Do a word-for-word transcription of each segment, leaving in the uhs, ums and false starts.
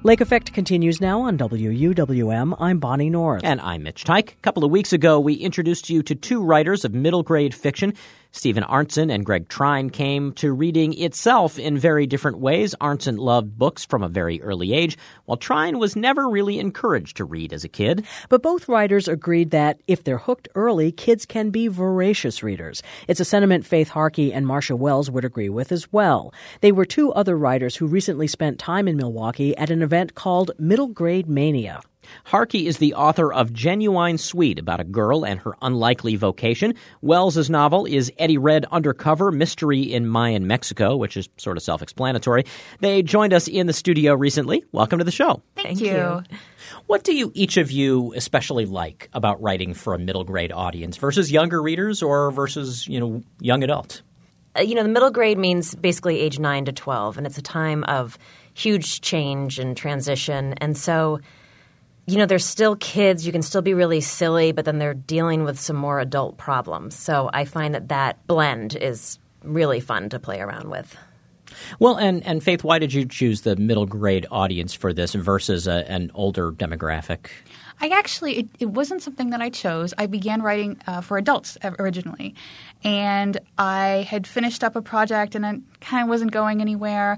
Lake Effect continues now on W U W M. I'm Bonnie North. And I'm Mitch Teich. A couple of weeks ago, we introduced you to two writers of middle-grade fiction. Stephen Arntzen and Greg Trine came to reading itself in very different ways. Arntzen loved books from a very early age, while Trine was never really encouraged to read as a kid. But both writers agreed that if they're hooked early, kids can be voracious readers. It's a sentiment Faith Harkey and Marcia Wells would agree with as well. They were two other writers who recently spent time in Milwaukee at an event called Middle Grade Mania. Harkey is the author of Genuine Sweet, about a girl and her unlikely vocation. Wells' novel is Eddie Red Undercover, Mystery in Mayan Mexico, which is sort of self-explanatory. They joined us in the studio recently. Welcome to the show. Thank, Thank you. you. What do you, each of you, especially like about writing for a middle grade audience versus younger readers or versus, you know, young adults? Uh, you know, the middle grade means basically age nine to twelve, and it's a time of huge change and transition. And so, you know, they're still kids. You can still be really silly, but then they're dealing with some more adult problems. So I find that that blend is really fun to play around with. Well, and, and Faith, why did you choose the middle grade audience for this versus a, an older demographic? I actually, it, it wasn't something that I chose. I began writing uh, for adults originally. And I had finished up a project and it kind of wasn't going anywhere.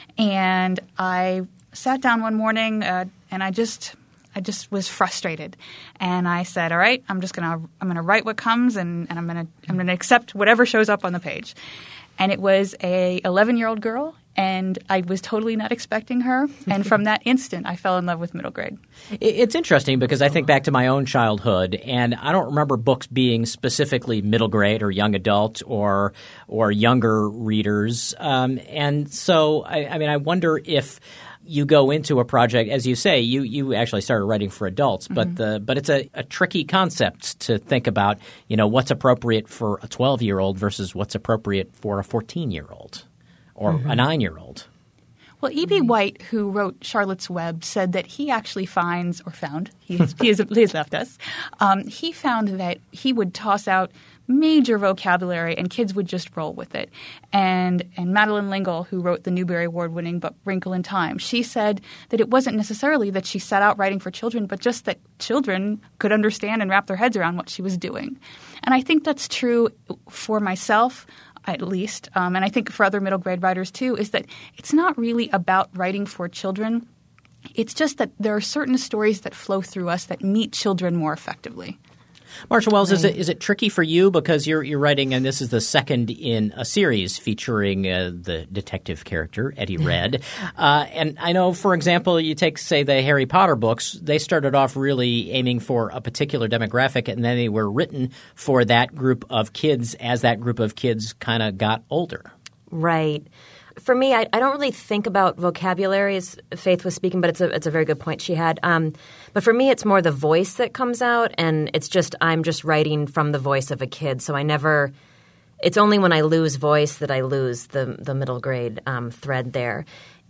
And I sat down one morning uh, and I just – I just was frustrated, and I said, "All right, I'm just gonna I'm gonna write what comes, and, and I'm gonna I'm gonna accept whatever shows up on the page." And it was a eleven-year-old girl, and I was totally not expecting her. And from that instant, I fell in love with middle grade. It's interesting because I think back to my own childhood, and I don't remember books being specifically middle grade or young adult or or younger readers. Um, and so, I, I mean, I wonder if you go into a project, as you say, you, you actually started writing for adults, but mm-hmm. the but it's a, a tricky concept to think about, you know, what's appropriate for a twelve-year-old versus what's appropriate for a fourteen-year-old or mm-hmm. a nine-year-old. Well, E B. White, who wrote Charlotte's Web, said that he actually finds – or found – he has, he has, he has left us. Um, he found that he would toss out major vocabulary and kids would just roll with it. And and Madeleine L'Engle, who wrote the Newbery Award-winning book Wrinkle in Time, she said that it wasn't necessarily that she set out writing for children, but just that children could understand and wrap their heads around what she was doing. And I think that's true for myself – at least, um, and I think for other middle grade writers too, is that it's not really about writing for children. It's just that there are certain stories that flow through us that meet children more effectively. Marcia Wells, right. is it is it tricky for you because you're you're writing, and this is the second in a series featuring uh, the detective character Eddie Red, uh, and I know, for example, you take say the Harry Potter books. They started off really aiming for a particular demographic, and then they were written for that group of kids as that group of kids kind of got older. Right. For me, I, I don't really think about vocabulary as Faith was speaking, but it's a it's a very good point she had. Um, but for me, it's more the voice that comes out, and it's just I'm just writing from the voice of a kid. So I never – it's only when I lose voice that I lose the the middle grade um, thread there.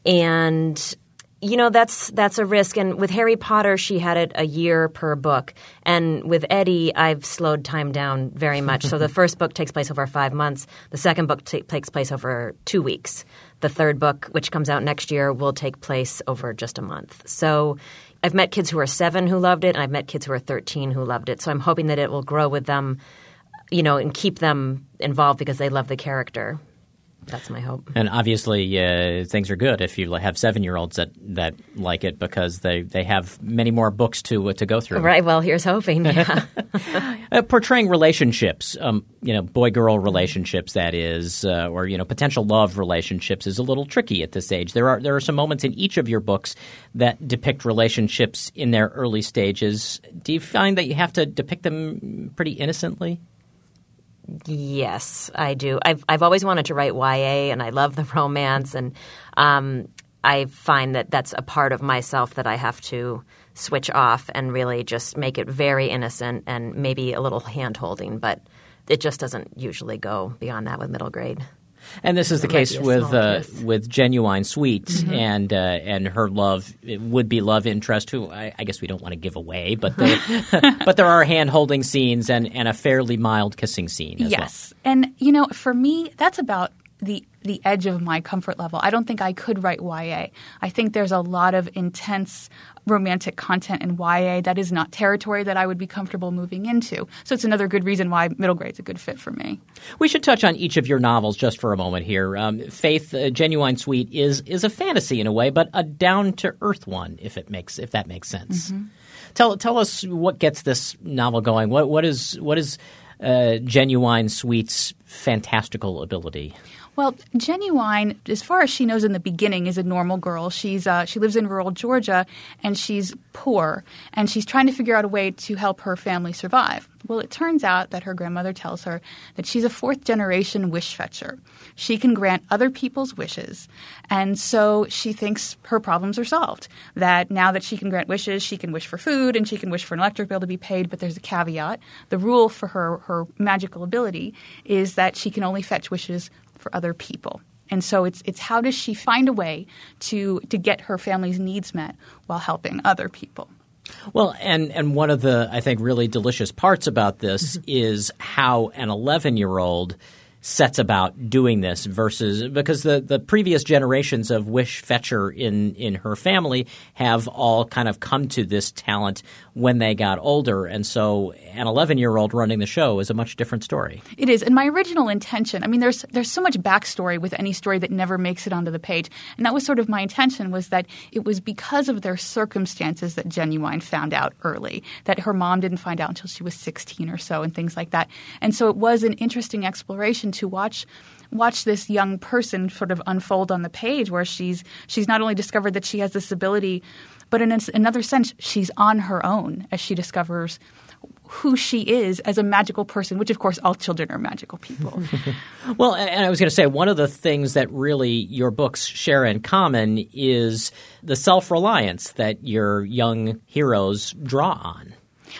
And – you know, that's that's a risk. And with Harry Potter, she had it a year per book. And with Eddie, I've slowed time down very much. So the first book takes place over five months. The second book t- takes place over two weeks. The third book, which comes out next year, will take place over just a month. So I've met kids who are seven who loved it, and I've met kids who are thirteen who loved it. So I'm hoping that it will grow with them, you know, and keep them involved because they love the character. That's my hope. And obviously, uh, things are good if you have seven-year-olds that, that like it because they, they have many more books to uh, to go through. Right. Well, here's hoping. Yeah. uh, portraying relationships, um, you know, boy-girl relationships, that is, uh, or you know, potential love relationships is a little tricky at this age. There are there are some moments in each of your books that depict relationships in their early stages. Do you find that you have to depict them pretty innocently? Yes, I do. I've I've always wanted to write Y A, and I love the romance, and um, I find that that's a part of myself that I have to switch off and really just make it very innocent and maybe a little hand-holding, but it just doesn't usually go beyond that with middle grade. And this is the case with uh, with Genuine Sweet mm-hmm. and uh, and her love would be love interest, who I, I guess we don't want to give away, but there, but there are hand holding scenes and, and a fairly mild kissing scene as yes. well. And you know, for me, that's about the the edge of my comfort level. I don't think I could write Y A. I think there's a lot of intense romantic content in Y A that is not territory that I would be comfortable moving into. So it's another good reason why middle grade's a good fit for me. We should touch on each of your novels just for a moment here. Um, Faith, uh, Genuine Sweet is is a fantasy in a way, but a down-to-earth one, if it makes if that makes sense. Mm-hmm. Tell tell us what gets this novel going. What what is what is uh, Genuine Sweet's fantastical ability? Well, Genuine, as far as she knows in the beginning, is a normal girl. She's uh, she lives in rural Georgia, and she's poor, and she's trying to figure out a way to help her family survive. Well, it turns out that her grandmother tells her that she's a fourth-generation wish fetcher. She can grant other people's wishes, and so she thinks her problems are solved, that now that she can grant wishes, she can wish for food and she can wish for an electric bill to be paid, but there's a caveat. The rule for her, her magical ability is that she can only fetch wishes for other people. And so it's it's how does she find a way to to get her family's needs met while helping other people. Well, and, and one of the, I think, really delicious parts about this is how an eleven-year-old sets about doing this versus – because the, the previous generations of wish fetcher in, in her family have all kind of come to this talent when they got older. And so an eleven-year-old running the show is a much different story. It is. And my original intention – I mean, there's there's so much backstory with any story that never makes it onto the page. And that was sort of my intention, was that it was because of their circumstances that Genuine found out early, that her mom didn't find out until she was sixteen or so and things like that. And so it was an interesting exploration to watch watch this young person sort of unfold on the page, where she's she's not only discovered that she has this ability, but in another sense, she's on her own as she discovers who she is as a magical person, which, of course, all children are magical people. Well, and I was going to say, one of the things that really your books share in common is the self-reliance that your young heroes draw on.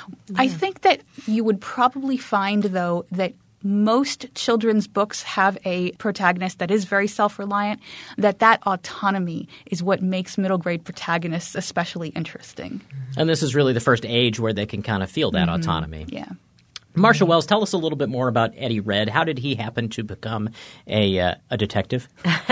I think that you would probably find, though, that most children's books have a protagonist that is very self-reliant, that that autonomy is what makes middle grade protagonists especially interesting. And this is really the first age where they can kind of feel that mm-hmm. autonomy. Yeah. Marcia Wells, tell us a little bit more about Eddie Red. How did he happen to become a uh, a detective?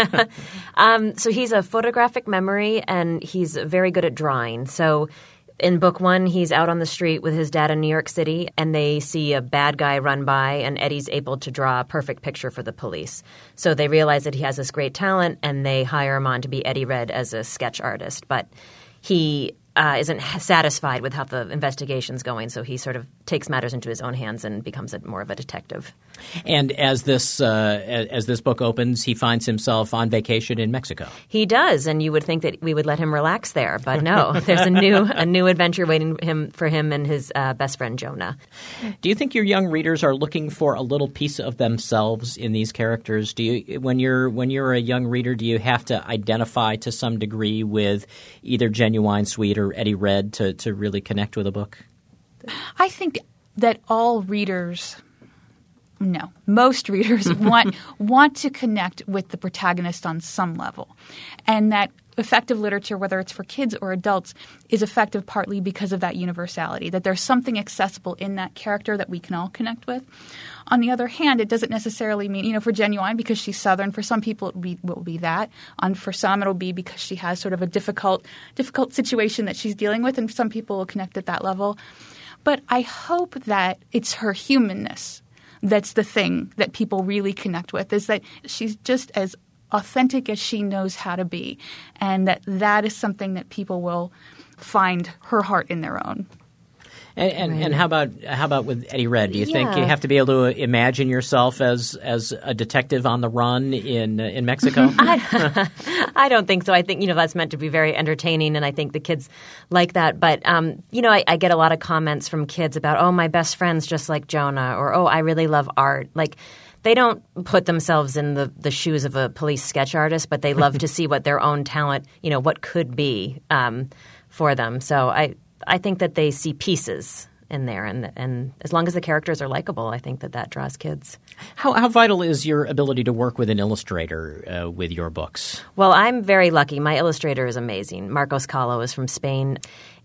um, so he's a photographic memory, and he's very good at drawing. So in book one, he's out on the street with his dad in New York City, and they see a bad guy run by, and Eddie's able to draw a perfect picture for the police. So they realize that he has this great talent, and they hire him on to be Eddie Red as a sketch artist. But he uh, isn't satisfied with how the investigation's going, so he sort of takes matters into his own hands and becomes a, more of a detective. And as this uh, as this book opens, he finds himself on vacation in Mexico. He does, and you would think that we would let him relax there, but no. There's a new a new adventure waiting him for him and his uh, best friend Jonah. Do you think your young readers are looking for a little piece of themselves in these characters? Do you, when you're when you're a young reader, do you have to identify to some degree with either Genuine Sweet or Eddie Red to to really connect with a book? I think that all readers. No, most readers want want to connect with the protagonist on some level, and that effective literature, whether it's for kids or adults, is effective partly because of that universality, that there's something accessible in that character that we can all connect with. On the other hand, it doesn't necessarily mean, you know, for Genuine, because she's Southern, for some people it will be, will be that. And for some it'll be because she has sort of a difficult, difficult situation that she's dealing with, and some people will connect at that level. But I hope that it's her humanness that's the thing that people really connect with, is that she's just as authentic as she knows how to be, and that that is something that people will find her heart in their own. And, and, right. and how about how about with Eddie Red? Do you yeah. think you have to be able to imagine yourself as as a detective on the run in uh, in Mexico? I, I don't think so. I think, you know, that's meant to be very entertaining, and I think the kids like that. But um, you know, I, I get a lot of comments from kids about, oh, my best friend's just like Jonah, or oh, I really love art. Like, they don't put themselves in the, the shoes of a police sketch artist, but they love to see what their own talent, you know, what could be um, for them. So I. I think that they see pieces in there, and and as long as the characters are likable, I think that that draws kids. How how vital is your ability to work with an illustrator uh, with your books? Well, I'm very lucky. My illustrator is amazing. Marcos Calo is from Spain.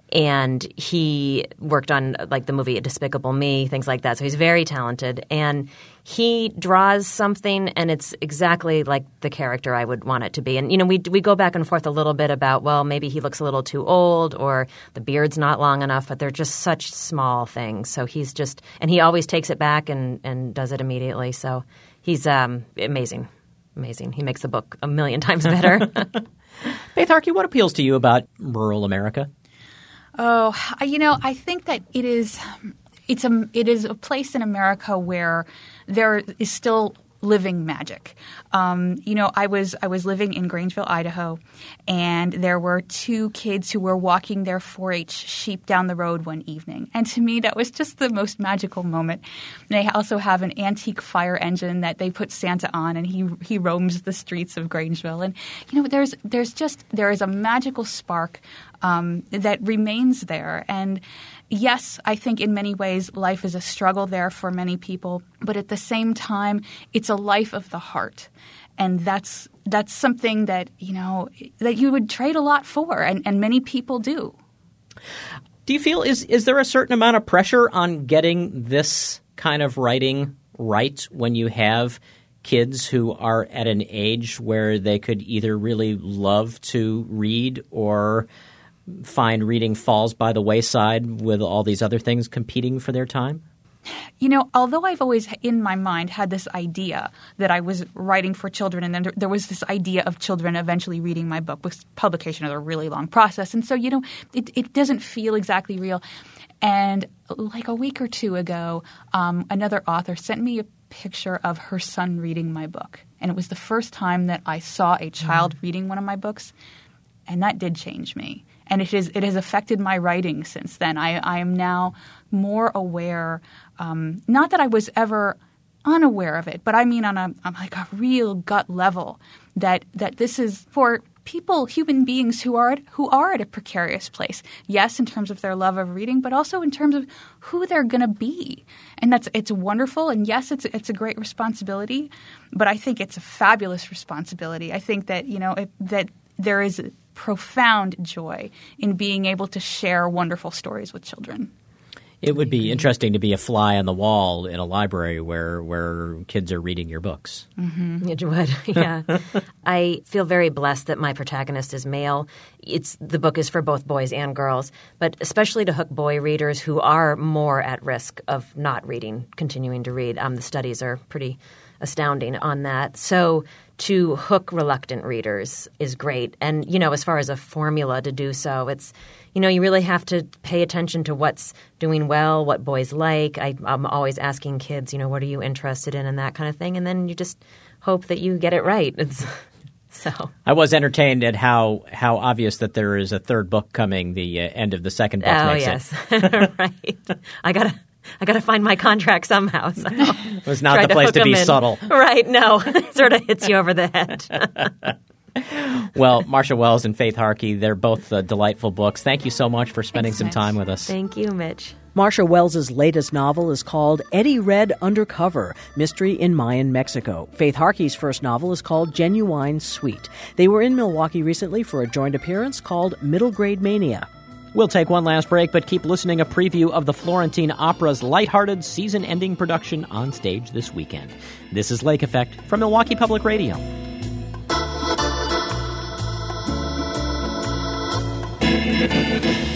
And he worked on like the movie Despicable Me, things like that. So he's very talented. And he draws something, and it's exactly like the character I would want it to be. And, you know, we we go back and forth a little bit about, well, maybe he looks a little too old or the beard's not long enough, but they're just such small things. So he's just – and he always takes it back and, and does it immediately. So he's um, amazing, amazing. He makes the book a million times better. Faith Harkey, what appeals to you about rural America? Oh, you know, I think that it is it's a it is a place in America where there is still living magic. Um, you know, I was I was living in Grangeville, Idaho, and there were two kids who were walking their four H sheep down the road one evening. And to me, that was just the most magical moment. They also have an antique fire engine that they put Santa on, and he he roams the streets of Grangeville. And, you know, there's there's just there is a magical spark um, that remains there. And yes, I think in many ways life is a struggle there for many people, but at the same time, it's a life of the heart. And that's that's something that, you know, that you would trade a lot for, and, and many people do. Do you feel is is there a certain amount of pressure on getting this kind of writing right when you have kids who are at an age where they could either really love to read or find reading falls by the wayside with all these other things competing for their time? You know, although I've always in my mind had this idea that I was writing for children, and then there was this idea of children eventually reading my book, with publication is a really long process. And so, you know, it, it doesn't feel exactly real. And like a week or two ago, um, another author sent me a picture of her son reading my book. And it was the first time that I saw a child mm. reading one of my books. And that did change me. And it is it has affected my writing since then. I, I am now more aware, um, not that I was ever unaware of it, but I mean on a on like a real gut level that that this is for people, human beings who are at, who are at a precarious place. Yes, in terms of their love of reading, but also in terms of who they're going to be. And that's it's wonderful. And yes, it's it's a great responsibility, but I think it's a fabulous responsibility. I think that you know it, that there is profound joy in being able to share wonderful stories with children. It would be interesting to be a fly on the wall in a library where where kids are reading your books. Mm-hmm. It would, yeah. I feel very blessed that my protagonist is male. It's the book is for both boys and girls, but especially to hook boy readers who are more at risk of not reading, continuing to read. Um, the studies are pretty astounding on that. So to hook reluctant readers is great. And, you know, as far as a formula to do so, it's, you know, you really have to pay attention to what's doing well, what boys like. I, I'm always asking kids, you know, what are you interested in and that kind of thing. And then you just hope that you get it right. It's so. I was entertained at how how obvious that there is a third book coming. The uh, end of the second book oh, makes yes. it. Right. I got to. I got to find my contract somehow. So it was not the place to, to be subtle. Right. No. It sort of hits you over the head. Well, Marcia Wells and Faith Harkey, they're both uh, delightful books. Thank you so much for spending Thanks, some Mitch. time with us. Thank you, Mitch. Marcia Wells' latest novel is called Eddie Red Undercover, Mystery in Mayan Mexico. Faith Harkey's first novel is called Genuine Sweet. They were in Milwaukee recently for a joint appearance called Middle Grade Mania. We'll take one last break, but keep listening. A preview of the Florentine Opera's lighthearted season-ending production on stage this weekend. This is Lake Effect from Milwaukee Public Radio. Thank you.